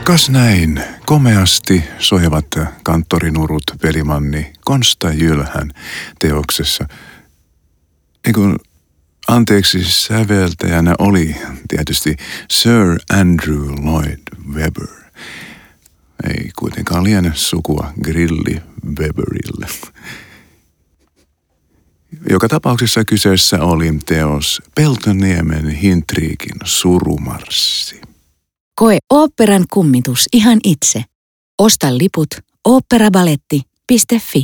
Kas näin komeasti soivat kanttorinurut pelimanni Konsta Jylhän teoksessa. Säveltäjänä oli tietysti Sir Andrew Lloyd Webber. Ei kuitenkaan liene sukua Grilli Webberille. Joka tapauksessa kyseessä oli teos Peltoniemen Hintriikin surumarssi. Koe oopperan kummitus ihan itse. Osta liput oopperabaletti.fi.